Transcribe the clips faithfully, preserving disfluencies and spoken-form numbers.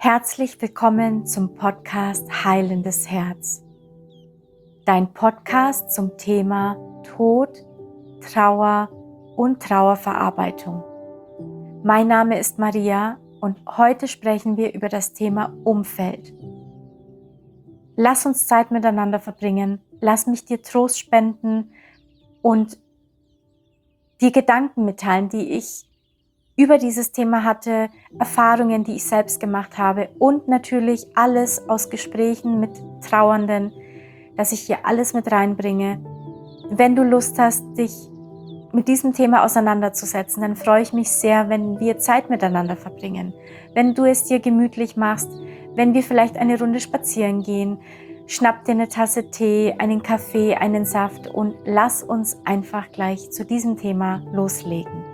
Herzlich willkommen zum Podcast Heilendes Herz. Dein Podcast zum Thema Tod, Trauer und Trauerverarbeitung. Mein Name ist Maria und heute sprechen wir über das Thema Umfeld. Lass uns Zeit miteinander verbringen, lass mich dir Trost spenden und dir Gedanken mitteilen, die ich über dieses Thema hatte, Erfahrungen, die ich selbst gemacht habe und natürlich alles aus Gesprächen mit Trauernden, dass ich hier alles mit reinbringe. Wenn du Lust hast, dich mit diesem Thema auseinanderzusetzen, dann freue ich mich sehr, wenn wir Zeit miteinander verbringen. Wenn du es dir gemütlich machst, wenn wir vielleicht eine Runde spazieren gehen, schnapp dir eine Tasse Tee, einen Kaffee, einen Saft und lass uns einfach gleich zu diesem Thema loslegen.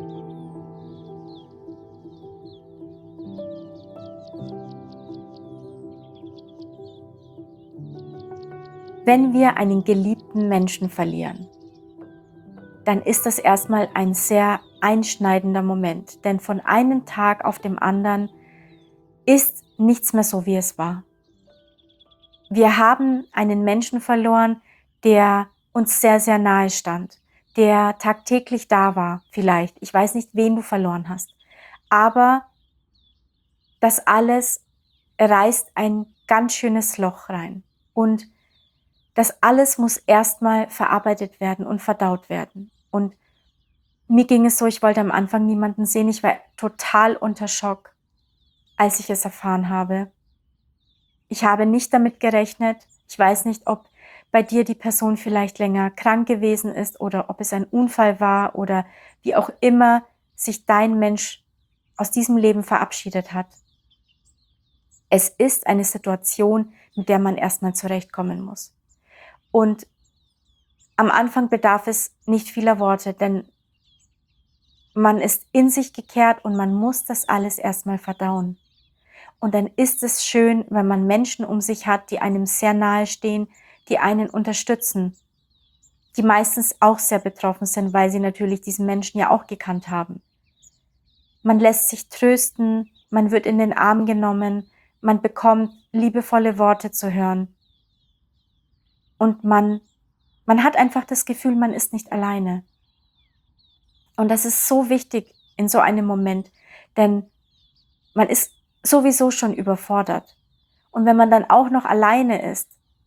Wenn wir einen geliebten Menschen verlieren, dann ist das erstmal ein sehr einschneidender Moment, denn von einem Tag auf den anderen ist nichts mehr so, wie es war. Wir haben einen Menschen verloren, der uns sehr, sehr nahe stand, der tagtäglich da war, vielleicht. Ich weiß nicht, wen du verloren hast, aber das alles reißt ein ganz schönes Loch rein und das alles muss erstmal verarbeitet werden und verdaut werden. Und mir ging es so, ich wollte am Anfang niemanden sehen. Ich war total unter Schock, als ich es erfahren habe. Ich habe nicht damit gerechnet. Ich weiß nicht, ob bei dir die Person vielleicht länger krank gewesen ist oder ob es ein Unfall war oder wie auch immer sich dein Mensch aus diesem Leben verabschiedet hat. Es ist eine Situation, mit der man erstmal zurechtkommen muss. Und am Anfang bedarf es nicht vieler Worte, denn man ist in sich gekehrt und man muss das alles erstmal verdauen. Und dann ist es schön, wenn man Menschen um sich hat, die einem sehr nahe stehen, die einen unterstützen, die meistens auch sehr betroffen sind, weil sie natürlich diesen Menschen ja auch gekannt haben. Man lässt sich trösten, man wird in den Arm genommen, man bekommt liebevolle Worte zu hören und man Man hat einfach das Gefühl, man ist nicht alleine. Und das ist so wichtig in so einem Moment, denn man ist sowieso schon überfordert. Und wenn man dann auch noch alleine ist,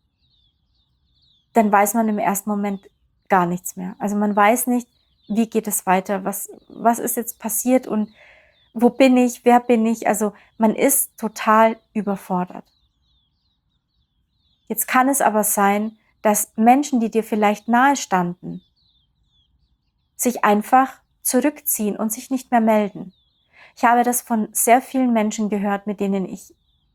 dann weiß man im ersten Moment gar nichts mehr. Also man weiß nicht, wie geht es weiter, was, was ist jetzt passiert und wo bin ich, wer bin ich? Also man ist total überfordert. Jetzt kann es aber sein, dass Menschen, die dir vielleicht nahe standen, sich einfach zurückziehen und sich nicht mehr melden. Ich habe das von sehr vielen Menschen gehört, mit denen ich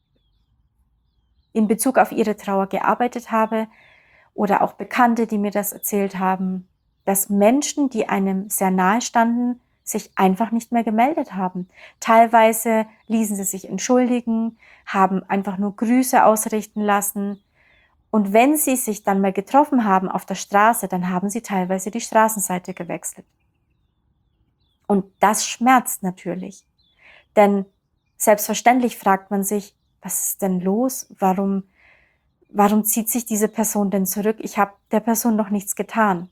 in Bezug auf ihre Trauer gearbeitet habe oder auch Bekannte, die mir das erzählt haben, dass Menschen, die einem sehr nahe standen, sich einfach nicht mehr gemeldet haben. Teilweise ließen sie sich entschuldigen, haben einfach nur Grüße ausrichten lassen. Und wenn sie sich dann mal getroffen haben auf der Straße, dann haben sie teilweise die Straßenseite gewechselt. Und das schmerzt natürlich. Denn selbstverständlich fragt man sich, was ist denn los? Warum, warum zieht sich diese Person denn zurück? Ich habe der Person noch nichts getan.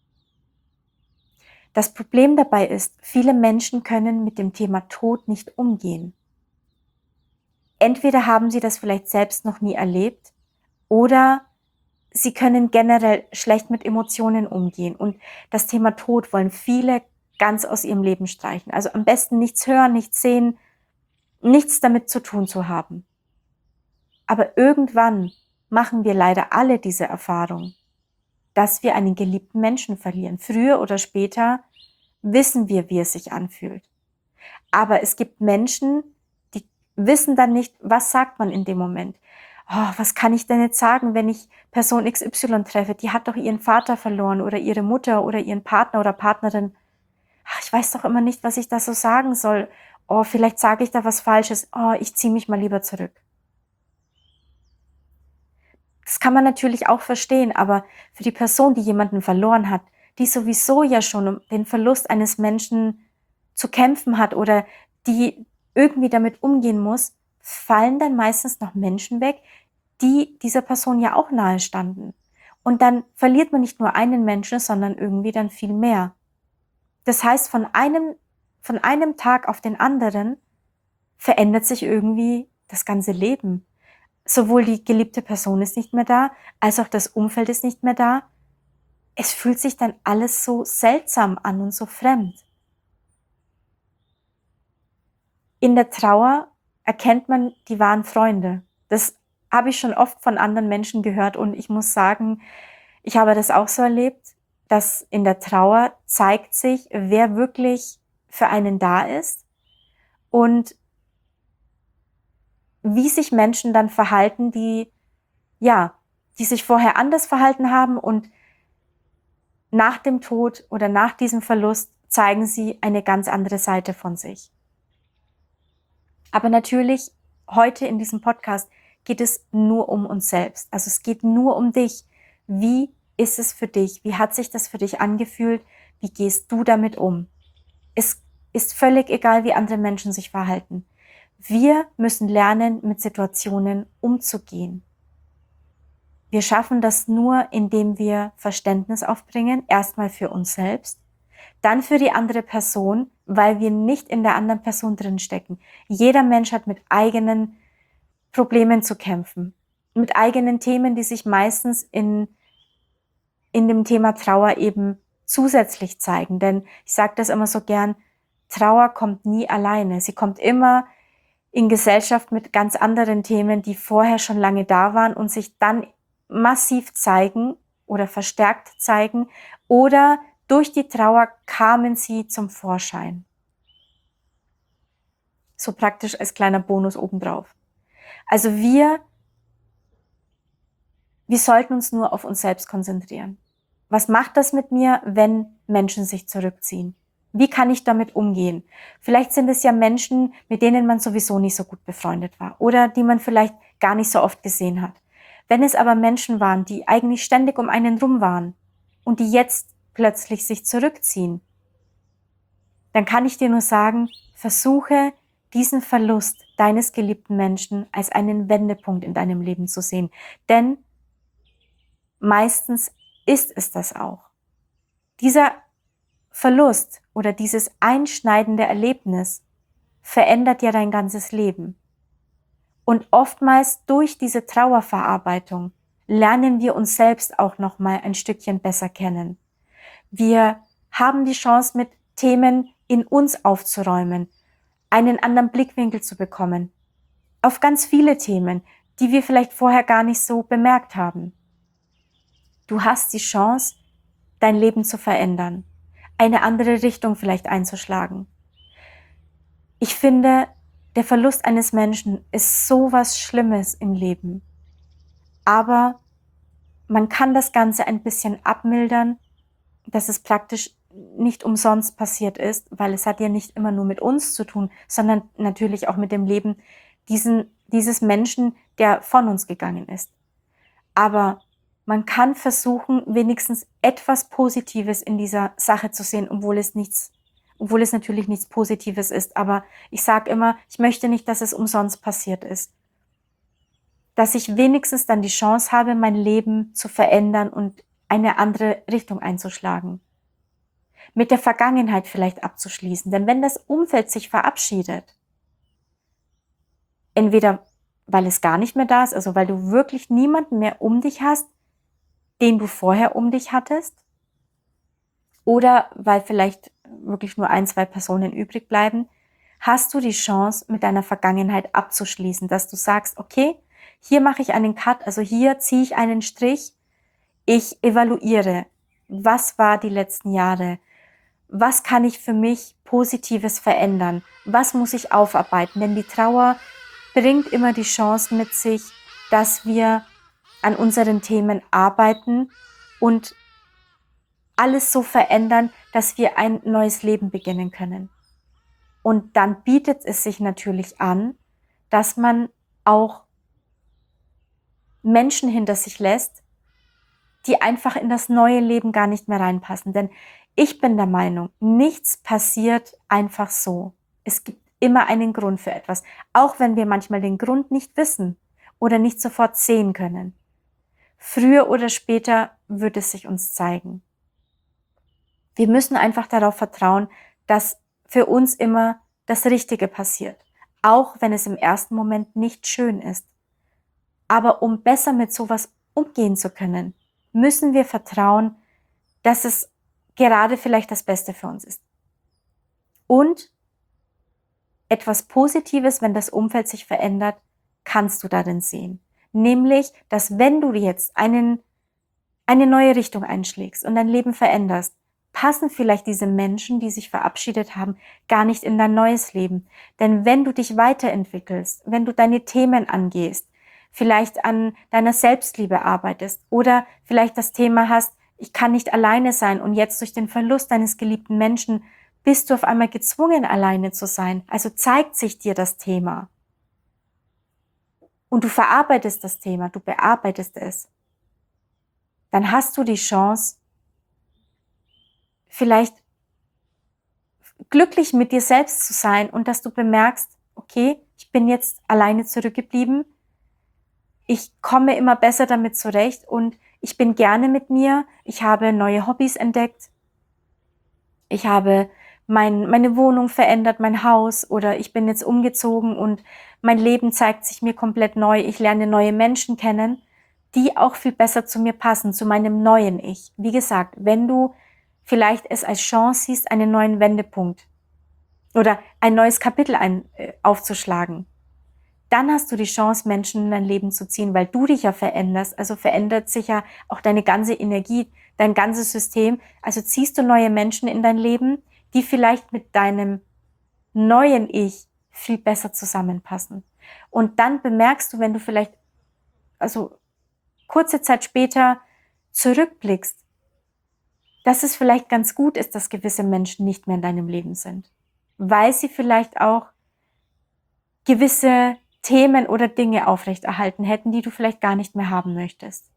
Das Problem dabei ist, viele Menschen können mit dem Thema Tod nicht umgehen. Entweder haben sie das vielleicht selbst noch nie erlebt, oder sie können generell schlecht mit Emotionen umgehen. Und das Thema Tod wollen viele ganz aus ihrem Leben streichen. Also am besten nichts hören, nichts sehen, nichts damit zu tun zu haben. Aber irgendwann machen wir leider alle diese Erfahrung, dass wir einen geliebten Menschen verlieren. Früher oder später wissen wir, wie es sich anfühlt. Aber es gibt Menschen, die wissen dann nicht, was sagt man in dem Moment. Oh, was kann ich denn jetzt sagen, wenn ich Person X Y treffe? Die hat doch ihren Vater verloren oder ihre Mutter oder ihren Partner oder Partnerin. Ach, ich weiß doch immer nicht, was ich da so sagen soll. Oh, vielleicht sage ich da was Falsches. Oh, ich ziehe mich mal lieber zurück. Das kann man natürlich auch verstehen, aber für die Person, die jemanden verloren hat, die sowieso ja schon um den Verlust eines Menschen zu kämpfen hat oder die irgendwie damit umgehen muss, fallen dann meistens noch Menschen weg, die dieser Person ja auch nahe standen. Und dann verliert man nicht nur einen Menschen, sondern irgendwie dann viel mehr. Das heißt, von einem, von einem Tag auf den anderen verändert sich irgendwie das ganze Leben. Sowohl die geliebte Person ist nicht mehr da, als auch das Umfeld ist nicht mehr da. Es fühlt sich dann alles so seltsam an und so fremd. In der Trauer erkennt man die wahren Freunde. Das habe ich schon oft von anderen Menschen gehört und ich muss sagen, ich habe das auch so erlebt, dass in der Trauer zeigt sich, wer wirklich für einen da ist und wie sich Menschen dann verhalten, die, ja, die sich vorher anders verhalten haben und nach dem Tod oder nach diesem Verlust zeigen sie eine ganz andere Seite von sich. Aber natürlich, heute in diesem Podcast geht es nur um uns selbst. Also es geht nur um dich. Wie ist es für dich? Wie hat sich das für dich angefühlt? Wie gehst du damit um? Es ist völlig egal, wie andere Menschen sich verhalten. Wir müssen lernen, mit Situationen umzugehen. Wir schaffen das nur, indem wir Verständnis aufbringen, erstmal für uns selbst, dann für die andere Person, weil wir nicht in der anderen Person drinstecken. Jeder Mensch hat mit eigenen Problemen zu kämpfen, mit eigenen Themen, die sich meistens in, in dem Thema Trauer eben zusätzlich zeigen. Denn ich sage das immer so gern, Trauer kommt nie alleine. Sie kommt immer in Gesellschaft mit ganz anderen Themen, die vorher schon lange da waren und sich dann massiv zeigen oder verstärkt zeigen oder durch die Trauer kamen sie zum Vorschein. So praktisch als kleiner Bonus obendrauf. Also wir, wir sollten uns nur auf uns selbst konzentrieren. Was macht das mit mir, wenn Menschen sich zurückziehen? Wie kann ich damit umgehen? Vielleicht sind es ja Menschen, mit denen man sowieso nicht so gut befreundet war oder die man vielleicht gar nicht so oft gesehen hat. Wenn es aber Menschen waren, die eigentlich ständig um einen rum waren und die jetzt plötzlich sich zurückziehen, dann kann ich dir nur sagen, versuche diesen Verlust deines geliebten Menschen als einen Wendepunkt in deinem Leben zu sehen. Denn meistens ist es das auch. Dieser Verlust oder dieses einschneidende Erlebnis verändert ja dein ganzes Leben. Und oftmals durch diese Trauerverarbeitung lernen wir uns selbst auch noch mal ein Stückchen besser kennen. Wir haben die Chance, mit Themen in uns aufzuräumen, einen anderen Blickwinkel zu bekommen, auf ganz viele Themen, die wir vielleicht vorher gar nicht so bemerkt haben. Du hast die Chance, dein Leben zu verändern, eine andere Richtung vielleicht einzuschlagen. Ich finde, der Verlust eines Menschen ist so was Schlimmes im Leben. Aber man kann das Ganze ein bisschen abmildern, dass es praktisch nicht umsonst passiert ist, weil es hat ja nicht immer nur mit uns zu tun, sondern natürlich auch mit dem Leben diesen, dieses Menschen, der von uns gegangen ist. Aber man kann versuchen, wenigstens etwas Positives in dieser Sache zu sehen, obwohl es nichts, obwohl es natürlich nichts Positives ist. Aber ich sage immer, ich möchte nicht, dass es umsonst passiert ist. Dass ich wenigstens dann die Chance habe, mein Leben zu verändern und eine andere Richtung einzuschlagen. Mit der Vergangenheit vielleicht abzuschließen. Denn wenn das Umfeld sich verabschiedet, entweder weil es gar nicht mehr da ist, also weil du wirklich niemanden mehr um dich hast, den du vorher um dich hattest, oder weil vielleicht wirklich nur ein, zwei Personen übrig bleiben, hast du die Chance, mit deiner Vergangenheit abzuschließen, dass du sagst, okay, hier mache ich einen Cut, also hier ziehe ich einen Strich, ich evaluiere, was war die letzten Jahre, was kann ich für mich Positives verändern, was muss ich aufarbeiten, denn die Trauer bringt immer die Chance mit sich, dass wir an unseren Themen arbeiten und alles so verändern, dass wir ein neues Leben beginnen können. Und dann bietet es sich natürlich an, dass man auch Menschen hinter sich lässt, die einfach in das neue Leben gar nicht mehr reinpassen. Denn ich bin der Meinung, nichts passiert einfach so. Es gibt immer einen Grund für etwas, auch wenn wir manchmal den Grund nicht wissen oder nicht sofort sehen können. Früher oder später wird es sich uns zeigen. Wir müssen einfach darauf vertrauen, dass für uns immer das Richtige passiert, auch wenn es im ersten Moment nicht schön ist. Aber um besser mit sowas umgehen zu können, müssen wir vertrauen, dass es gerade vielleicht das Beste für uns ist. Und etwas Positives, wenn das Umfeld sich verändert, kannst du darin sehen. Nämlich, dass wenn du jetzt einen, eine neue Richtung einschlägst und dein Leben veränderst, passen vielleicht diese Menschen, die sich verabschiedet haben, gar nicht in dein neues Leben. Denn wenn du dich weiterentwickelst, wenn du deine Themen angehst, vielleicht an deiner Selbstliebe arbeitest oder vielleicht das Thema hast, ich kann nicht alleine sein und jetzt durch den Verlust deines geliebten Menschen bist du auf einmal gezwungen, alleine zu sein. Also zeigt sich dir das Thema. Und du verarbeitest das Thema, du bearbeitest es. Dann hast du die Chance, vielleicht glücklich mit dir selbst zu sein und dass du bemerkst, okay, ich bin jetzt alleine zurückgeblieben, ich komme immer besser damit zurecht und ich bin gerne mit mir, ich habe neue Hobbys entdeckt, ich habe mein, meine Wohnung verändert, mein Haus oder ich bin jetzt umgezogen und mein Leben zeigt sich mir komplett neu, ich lerne neue Menschen kennen, die auch viel besser zu mir passen, zu meinem neuen Ich. Wie gesagt, wenn du vielleicht es als Chance siehst, einen neuen Wendepunkt oder ein neues Kapitel ein, äh, aufzuschlagen, dann hast du die Chance, Menschen in dein Leben zu ziehen, weil du dich ja veränderst. Also verändert sich ja auch deine ganze Energie, dein ganzes System. Also ziehst du neue Menschen in dein Leben, die vielleicht mit deinem neuen Ich viel besser zusammenpassen. Und dann bemerkst du, wenn du vielleicht, also kurze Zeit später zurückblickst, dass es vielleicht ganz gut ist, dass gewisse Menschen nicht mehr in deinem Leben sind, weil sie vielleicht auch gewisse Themen oder Dinge aufrechterhalten hätten, die du vielleicht gar nicht mehr haben möchtest.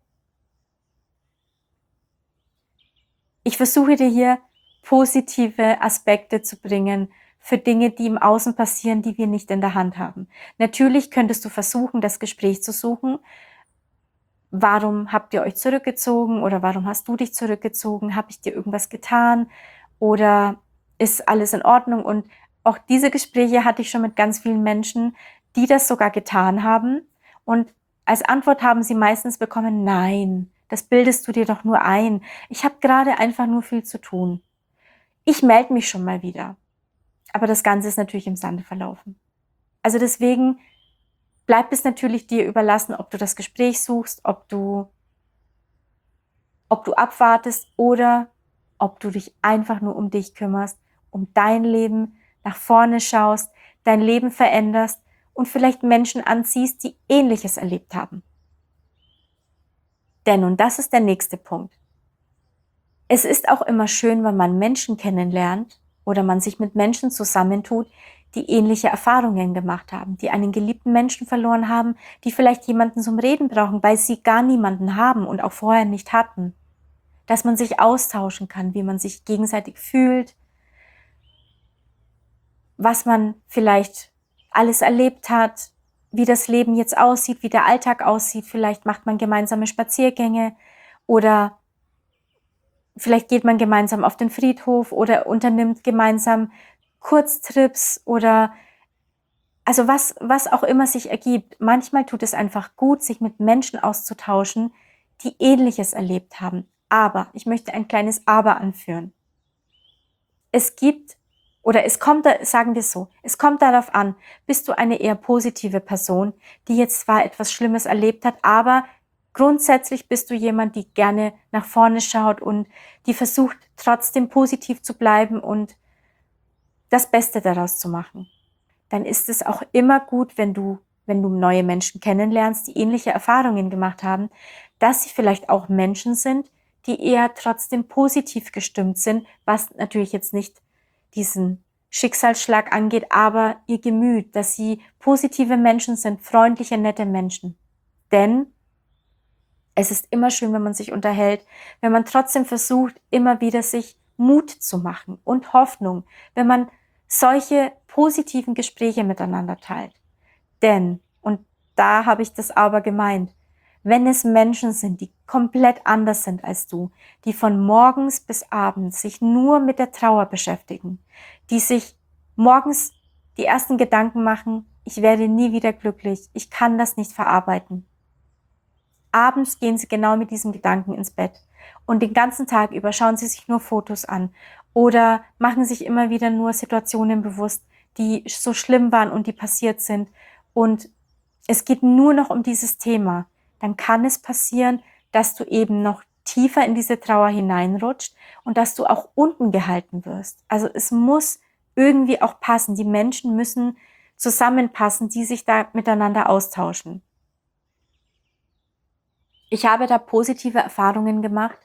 Ich versuche dir hier positive Aspekte zu bringen für Dinge, die im Außen passieren, die wir nicht in der Hand haben. Natürlich könntest du versuchen, das Gespräch zu suchen. Warum habt ihr euch zurückgezogen oder warum hast du dich zurückgezogen? Habe ich dir irgendwas getan oder ist alles in Ordnung? Und auch diese Gespräche hatte ich schon mit ganz vielen Menschen, die das sogar getan haben. Und als Antwort haben sie meistens bekommen, nein, das bildest du dir doch nur ein. Ich habe gerade einfach nur viel zu tun. Ich melde mich schon mal wieder. Aber das Ganze ist natürlich im Sande verlaufen. Also deswegen bleibt es natürlich dir überlassen, ob du das Gespräch suchst, ob du, ob du abwartest oder ob du dich einfach nur um dich kümmerst, um dein Leben, nach vorne schaust, dein Leben veränderst und vielleicht Menschen anziehst, die Ähnliches erlebt haben. Denn, und das ist der nächste Punkt, es ist auch immer schön, wenn man Menschen kennenlernt oder man sich mit Menschen zusammentut, die ähnliche Erfahrungen gemacht haben, die einen geliebten Menschen verloren haben, die vielleicht jemanden zum Reden brauchen, weil sie gar niemanden haben und auch vorher nicht hatten. Dass man sich austauschen kann, wie man sich gegenseitig fühlt, was man vielleicht alles erlebt hat, wie das Leben jetzt aussieht, wie der Alltag aussieht. Vielleicht macht man gemeinsame Spaziergänge oder vielleicht geht man gemeinsam auf den Friedhof oder unternimmt gemeinsam Kurztrips oder also was, was auch immer sich ergibt. Manchmal tut es einfach gut, sich mit Menschen auszutauschen, die Ähnliches erlebt haben. Aber, ich möchte ein kleines Aber anführen. Es gibt, oder es kommt, sagen wir so, es kommt darauf an, bist du eine eher positive Person, die jetzt zwar etwas Schlimmes erlebt hat, aber grundsätzlich bist du jemand, die gerne nach vorne schaut und die versucht, trotzdem positiv zu bleiben und das Beste daraus zu machen. Dann ist es auch immer gut, wenn du, wenn du neue Menschen kennenlernst, die ähnliche Erfahrungen gemacht haben, dass sie vielleicht auch Menschen sind, die eher trotzdem positiv gestimmt sind, was natürlich jetzt nicht diesen Schicksalsschlag angeht, aber ihr Gemüt, dass sie positive Menschen sind, freundliche, nette Menschen. Denn es ist immer schön, wenn man sich unterhält, wenn man trotzdem versucht, immer wieder sich Mut zu machen und Hoffnung, wenn man solche positiven Gespräche miteinander teilt. Denn, und da habe ich das aber gemeint, wenn es Menschen sind, die komplett anders sind als du, die von morgens bis abends sich nur mit der Trauer beschäftigen, die sich morgens die ersten Gedanken machen, ich werde nie wieder glücklich, ich kann das nicht verarbeiten. Abends gehen sie genau mit diesem Gedanken ins Bett und den ganzen Tag über schauen sie sich nur Fotos an oder machen sich immer wieder nur Situationen bewusst, die so schlimm waren und die passiert sind, und es geht nur noch um dieses Thema. Dann kann es passieren, dass du eben noch tiefer in diese Trauer hineinrutscht und dass du auch unten gehalten wirst. Also es muss irgendwie auch passen. Die Menschen müssen zusammenpassen, die sich da miteinander austauschen. Ich habe da positive Erfahrungen gemacht,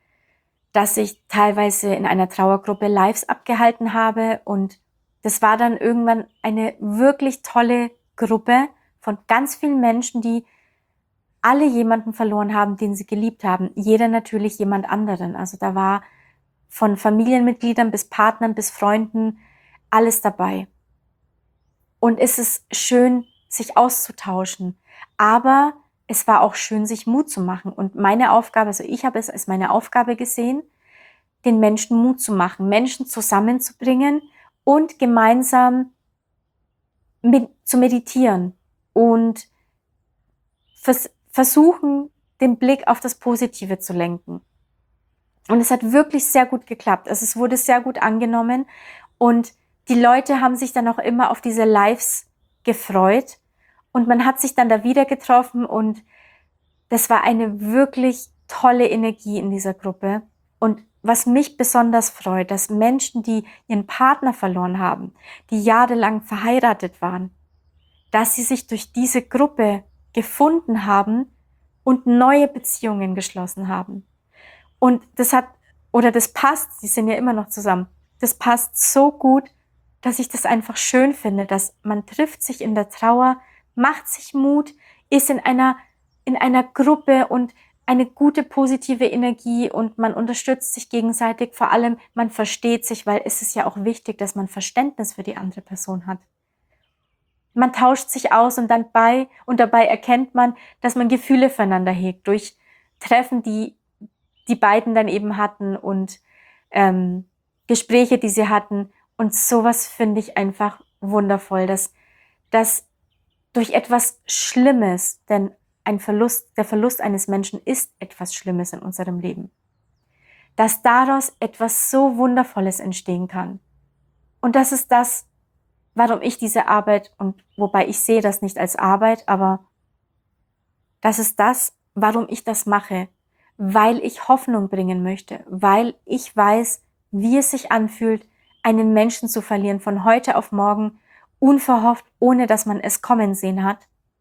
dass ich teilweise in einer Trauergruppe Lives abgehalten habe, und das war dann irgendwann eine wirklich tolle Gruppe von ganz vielen Menschen, die alle jemanden verloren haben, den sie geliebt haben. Jeder natürlich jemand anderen. Also da war von Familienmitgliedern bis Partnern bis Freunden alles dabei. Und es ist schön, sich auszutauschen. Aber es war auch schön, sich Mut zu machen. Und meine Aufgabe, also ich habe es als meine Aufgabe gesehen, den Menschen Mut zu machen, Menschen zusammenzubringen und gemeinsam mit, zu meditieren und vers versuchen, den Blick auf das Positive zu lenken. Und es hat wirklich sehr gut geklappt. Also es wurde sehr gut angenommen und die Leute haben sich dann auch immer auf diese Lives gefreut und man hat sich dann da wieder getroffen und das war eine wirklich tolle Energie in dieser Gruppe. Und was mich besonders freut, dass Menschen, die ihren Partner verloren haben, die jahrelang verheiratet waren, dass sie sich durch diese Gruppe gefunden haben und neue Beziehungen geschlossen haben. Und das hat, oder das passt, sie sind ja immer noch zusammen, das passt so gut, dass ich das einfach schön finde, dass man trifft sich in der Trauer, macht sich Mut, ist in einer, in einer Gruppe und eine gute positive Energie und man unterstützt sich gegenseitig, vor allem man versteht sich, weil es ist ja auch wichtig, dass man Verständnis für die andere Person hat. Man tauscht sich aus und dann bei und dabei erkennt man, dass man Gefühle füreinander hegt durch Treffen, die die beiden dann eben hatten und ähm, Gespräche, die sie hatten. Und sowas finde ich einfach wundervoll, dass, dass durch etwas Schlimmes, denn ein Verlust, der Verlust eines Menschen ist etwas Schlimmes in unserem Leben, dass daraus etwas so Wundervolles entstehen kann. Und das ist das, warum ich diese Arbeit, und wobei ich sehe das nicht als Arbeit, aber das ist das, warum ich das mache, weil ich Hoffnung bringen möchte, weil ich weiß, wie es sich anfühlt, einen Menschen zu verlieren von heute auf morgen, unverhofft, ohne dass man es kommen sehen hat.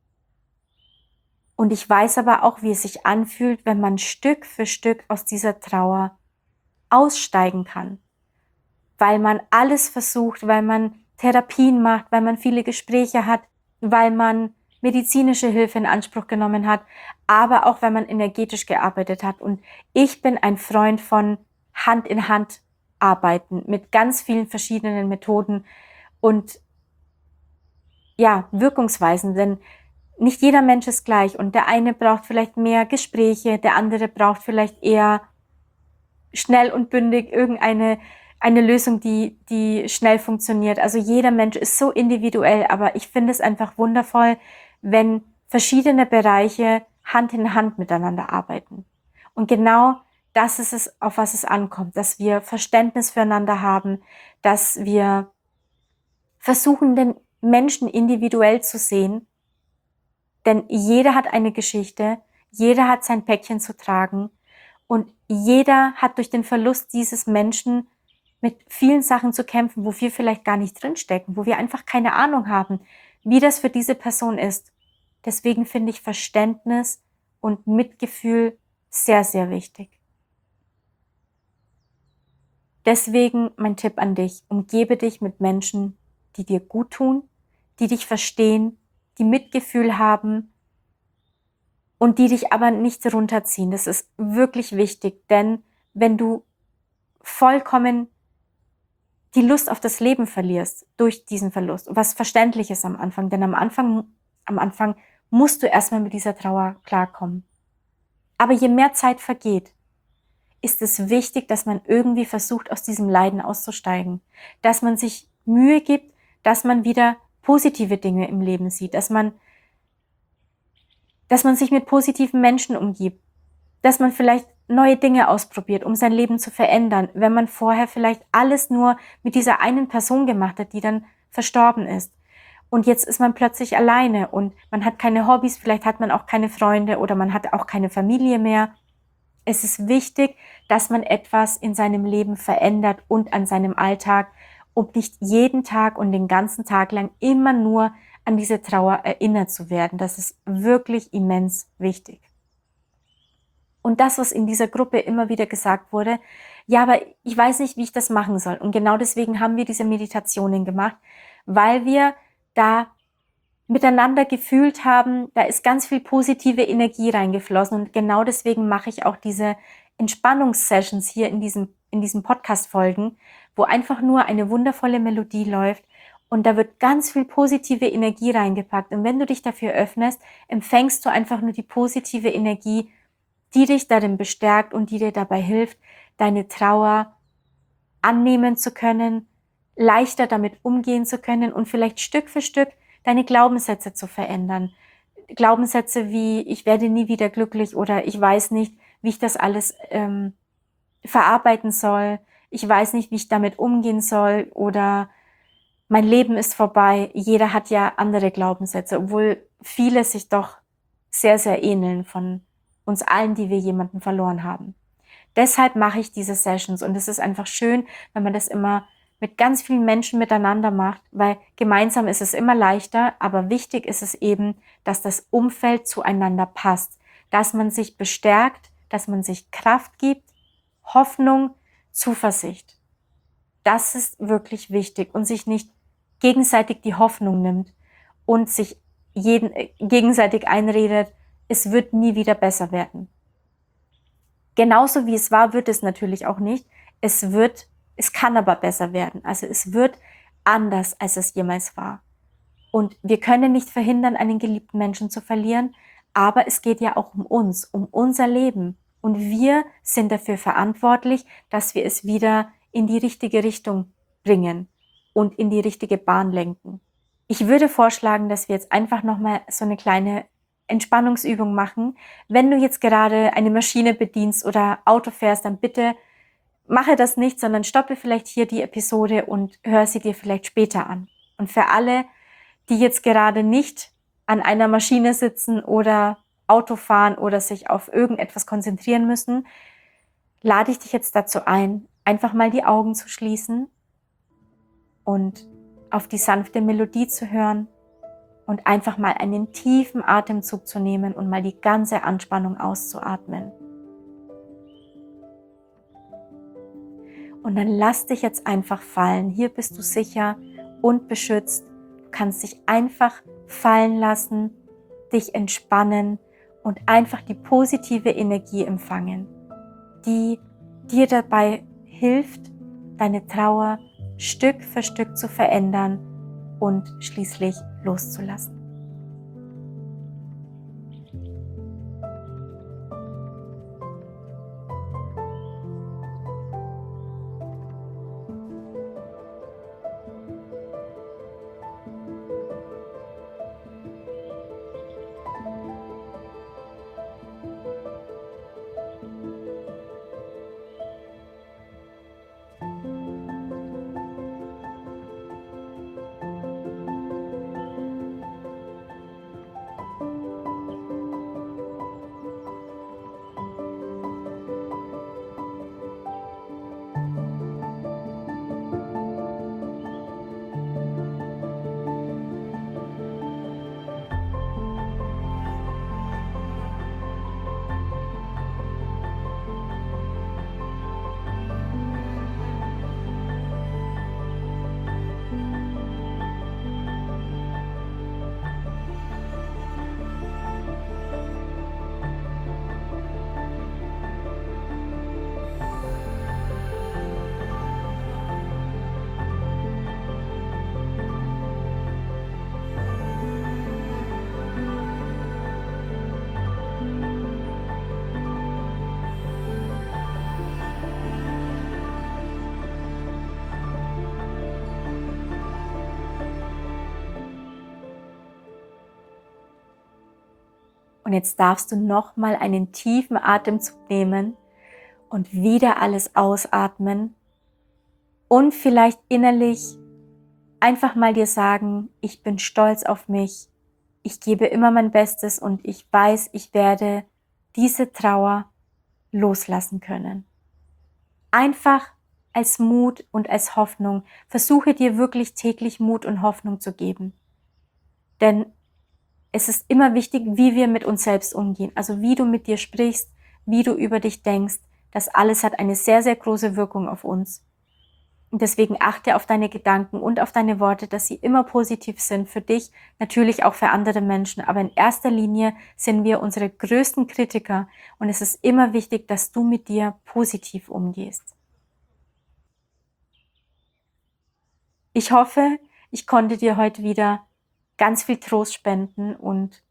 Und ich weiß aber auch, wie es sich anfühlt, wenn man Stück für Stück aus dieser Trauer aussteigen kann, weil man alles versucht, weil man Therapien macht, weil man viele Gespräche hat, weil man medizinische Hilfe in Anspruch genommen hat, aber auch, weil man energetisch gearbeitet hat. Und ich bin ein Freund von Hand in Hand arbeiten mit ganz vielen verschiedenen Methoden und ja, Wirkungsweisen, denn nicht jeder Mensch ist gleich und der eine braucht vielleicht mehr Gespräche, der andere braucht vielleicht eher schnell und bündig irgendeine eine Lösung, die, die schnell funktioniert. Also jeder Mensch ist so individuell, aber ich finde es einfach wundervoll, wenn verschiedene Bereiche Hand in Hand miteinander arbeiten. Und genau das ist es, auf was es ankommt, dass wir Verständnis füreinander haben, dass wir versuchen, den Menschen individuell zu sehen, denn jeder hat eine Geschichte, jeder hat sein Päckchen zu tragen und jeder hat durch den Verlust dieses Menschen mit vielen Sachen zu kämpfen, wo wir vielleicht gar nicht drinstecken, wo wir einfach keine Ahnung haben, wie das für diese Person ist. Deswegen finde ich Verständnis und Mitgefühl sehr, sehr wichtig. Deswegen mein Tipp an dich, umgebe dich mit Menschen, die dir gut tun, die dich verstehen, die Mitgefühl haben und die dich aber nicht runterziehen. Das ist wirklich wichtig, denn wenn du vollkommen die Lust auf das Leben verlierst durch diesen Verlust. Was verständlich ist am Anfang, denn am Anfang, am Anfang musst du erstmal mit dieser Trauer klarkommen. Aber je mehr Zeit vergeht, ist es wichtig, dass man irgendwie versucht, aus diesem Leiden auszusteigen, dass man sich Mühe gibt, dass man wieder positive Dinge im Leben sieht, dass man, dass man sich mit positiven Menschen umgibt, dass man vielleicht neue Dinge ausprobiert, um sein Leben zu verändern, wenn man vorher vielleicht alles nur mit dieser einen Person gemacht hat, die dann verstorben ist. Und jetzt ist man plötzlich alleine und man hat keine Hobbys, vielleicht hat man auch keine Freunde oder man hat auch keine Familie mehr. Es ist wichtig, dass man etwas in seinem Leben verändert und an seinem Alltag, um nicht jeden Tag und den ganzen Tag lang immer nur an diese Trauer erinnert zu werden. Das ist wirklich immens wichtig. Und das, was in dieser Gruppe immer wieder gesagt wurde, ja, aber ich weiß nicht, wie ich das machen soll. Und genau deswegen haben wir diese Meditationen gemacht, weil wir da miteinander gefühlt haben, da ist ganz viel positive Energie reingeflossen. Und genau deswegen mache ich auch diese Entspannungssessions hier in diesem, in diesen Podcast-Folgen, wo einfach nur eine wundervolle Melodie läuft und da wird ganz viel positive Energie reingepackt. Und wenn du dich dafür öffnest, empfängst du einfach nur die positive Energie, die dich darin bestärkt und die dir dabei hilft, deine Trauer annehmen zu können, leichter damit umgehen zu können und vielleicht Stück für Stück deine Glaubenssätze zu verändern. Glaubenssätze wie, ich werde nie wieder glücklich oder ich weiß nicht, wie ich das alles ähm, verarbeiten soll, ich weiß nicht, wie ich damit umgehen soll oder mein Leben ist vorbei. Jeder hat ja andere Glaubenssätze, obwohl viele sich doch sehr, sehr ähneln von uns allen, die wir jemanden verloren haben. Deshalb mache ich diese Sessions und es ist einfach schön, wenn man das immer mit ganz vielen Menschen miteinander macht, weil gemeinsam ist es immer leichter, aber wichtig ist es eben, dass das Umfeld zueinander passt, dass man sich bestärkt, dass man sich Kraft gibt, Hoffnung, Zuversicht. Das ist wirklich wichtig und sich nicht gegenseitig die Hoffnung nimmt und sich jeden, äh, gegenseitig einredet, es wird nie wieder besser werden. Genauso wie es war, wird es natürlich auch nicht. Es wird, es kann aber besser werden. Also es wird anders, als es jemals war. Und wir können nicht verhindern, einen geliebten Menschen zu verlieren, aber es geht ja auch um uns, um unser Leben. Und wir sind dafür verantwortlich, dass wir es wieder in die richtige Richtung bringen und in die richtige Bahn lenken. Ich würde vorschlagen, dass wir jetzt einfach nochmal so eine kleine Entspannungsübung machen. Wenn du jetzt gerade eine Maschine bedienst oder Auto fährst, dann bitte mache das nicht, sondern stoppe vielleicht hier die Episode und hör sie dir vielleicht später an. Und für alle, die jetzt gerade nicht an einer Maschine sitzen oder Auto fahren oder sich auf irgendetwas konzentrieren müssen, lade ich dich jetzt dazu ein, einfach mal die Augen zu schließen und auf die sanfte Melodie zu hören und einfach mal einen tiefen Atemzug zu nehmen und mal die ganze Anspannung auszuatmen. Und dann lass dich jetzt einfach fallen. Hier bist du sicher und beschützt. Du kannst dich einfach fallen lassen, dich entspannen und einfach die positive Energie empfangen, die dir dabei hilft, deine Trauer Stück für Stück zu verändern und schließlich loszulassen. Und jetzt darfst du nochmal einen tiefen Atemzug nehmen und wieder alles ausatmen und vielleicht innerlich einfach mal dir sagen, ich bin stolz auf mich, ich gebe immer mein Bestes und ich weiß, ich werde diese Trauer loslassen können. Einfach als Mut und als Hoffnung. Versuche dir wirklich täglich Mut und Hoffnung zu geben. Denn es ist immer wichtig, wie wir mit uns selbst umgehen. Also wie du mit dir sprichst, wie du über dich denkst. Das alles hat eine sehr, sehr große Wirkung auf uns. Und deswegen achte auf deine Gedanken und auf deine Worte, dass sie immer positiv sind für dich, natürlich auch für andere Menschen. Aber in erster Linie sind wir unsere größten Kritiker und es ist immer wichtig, dass du mit dir positiv umgehst. Ich hoffe, ich konnte dir heute wieder ganz viel Trost spenden und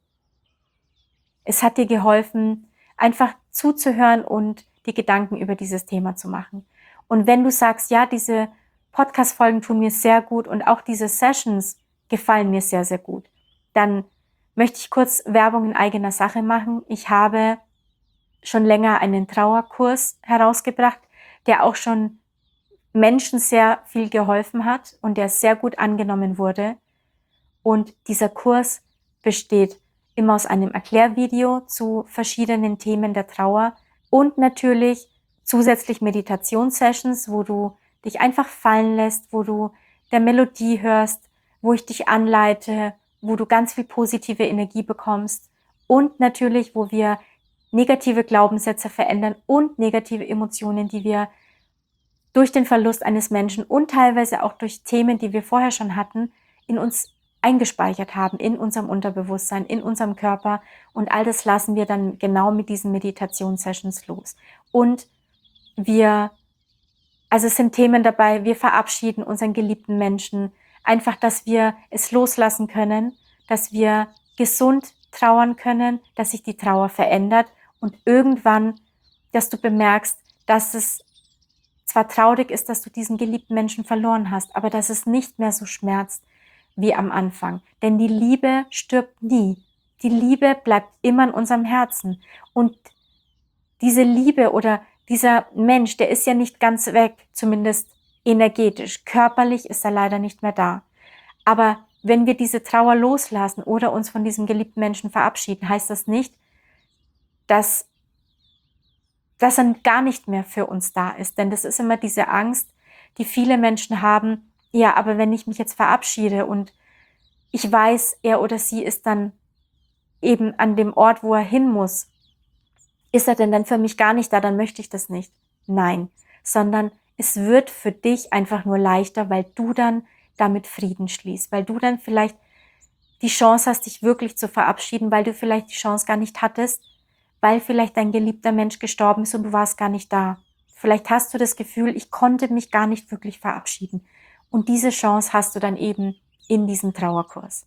es hat dir geholfen, einfach zuzuhören und die Gedanken über dieses Thema zu machen. Und wenn du sagst, ja, diese Podcast-Folgen tun mir sehr gut und auch diese Sessions gefallen mir sehr, sehr gut, dann möchte ich kurz Werbung in eigener Sache machen. Ich habe schon länger einen Trauerkurs herausgebracht, der auch schon Menschen sehr viel geholfen hat und der sehr gut angenommen wurde. Und dieser Kurs besteht immer aus einem Erklärvideo zu verschiedenen Themen der Trauer und natürlich zusätzlich Meditationssessions, wo du dich einfach fallen lässt, wo du der Melodie hörst, wo ich dich anleite, wo du ganz viel positive Energie bekommst und natürlich, wo wir negative Glaubenssätze verändern und negative Emotionen, die wir durch den Verlust eines Menschen und teilweise auch durch Themen, die wir vorher schon hatten, in uns eingespeichert haben, in unserem Unterbewusstsein, in unserem Körper. Und all das lassen wir dann genau mit diesen Meditationssessions los. Und wir, also es sind Themen dabei, wir verabschieden unseren geliebten Menschen, einfach, dass wir es loslassen können, dass wir gesund trauern können, dass sich die Trauer verändert und irgendwann, dass du bemerkst, dass es zwar traurig ist, dass du diesen geliebten Menschen verloren hast, aber dass es nicht mehr so schmerzt wie am Anfang. Denn die Liebe stirbt nie. Die Liebe bleibt immer in unserem Herzen. Und diese Liebe oder dieser Mensch, der ist ja nicht ganz weg, zumindest energetisch. Körperlich ist er leider nicht mehr da. Aber wenn wir diese Trauer loslassen oder uns von diesem geliebten Menschen verabschieden, heißt das nicht, dass dass er gar nicht mehr für uns da ist. Denn das ist immer diese Angst, die viele Menschen haben. Ja, aber wenn ich mich jetzt verabschiede und ich weiß, er oder sie ist dann eben an dem Ort, wo er hin muss, ist er denn dann für mich gar nicht da, dann möchte ich das nicht. Nein, sondern es wird für dich einfach nur leichter, weil du dann damit Frieden schließt, weil du dann vielleicht die Chance hast, dich wirklich zu verabschieden, weil du vielleicht die Chance gar nicht hattest, weil vielleicht dein geliebter Mensch gestorben ist und du warst gar nicht da. Vielleicht hast du das Gefühl, ich konnte mich gar nicht wirklich verabschieden. Und diese Chance hast du dann eben in diesem Trauerkurs.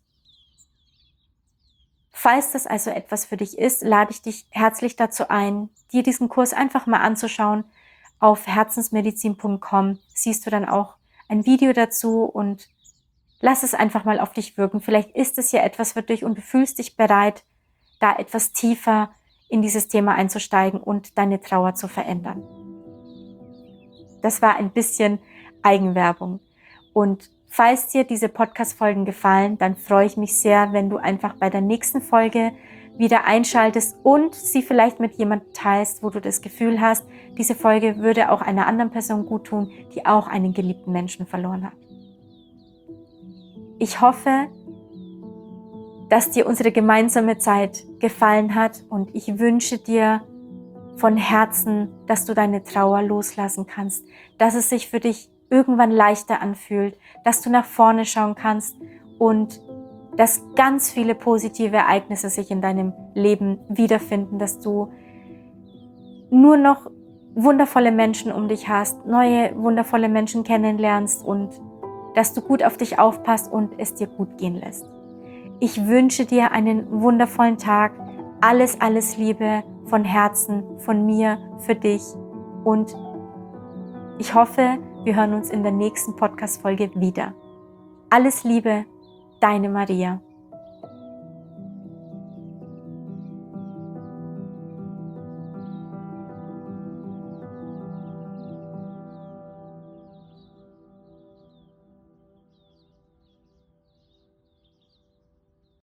Falls das also etwas für dich ist, lade ich dich herzlich dazu ein, dir diesen Kurs einfach mal anzuschauen. Auf herzensmedizin punkt com siehst du dann auch ein Video dazu und lass es einfach mal auf dich wirken. Vielleicht ist es ja etwas für dich und du fühlst dich bereit, da etwas tiefer in dieses Thema einzusteigen und deine Trauer zu verändern. Das war ein bisschen Eigenwerbung. Und falls dir diese Podcast-Folgen gefallen, dann freue ich mich sehr, wenn du einfach bei der nächsten Folge wieder einschaltest und sie vielleicht mit jemandem teilst, wo du das Gefühl hast, diese Folge würde auch einer anderen Person gut tun, die auch einen geliebten Menschen verloren hat. Ich hoffe, dass dir unsere gemeinsame Zeit gefallen hat und ich wünsche dir von Herzen, dass du deine Trauer loslassen kannst, dass es sich für dich irgendwann leichter anfühlt, dass du nach vorne schauen kannst und dass ganz viele positive Ereignisse sich in deinem Leben wiederfinden, dass du nur noch wundervolle Menschen um dich hast, neue wundervolle Menschen kennenlernst und dass du gut auf dich aufpasst und es dir gut gehen lässt. Ich wünsche dir einen wundervollen Tag, alles, alles Liebe von Herzen, von mir, für dich und ich hoffe, wir hören uns in der nächsten Podcast-Folge wieder. Alles Liebe, deine Maria.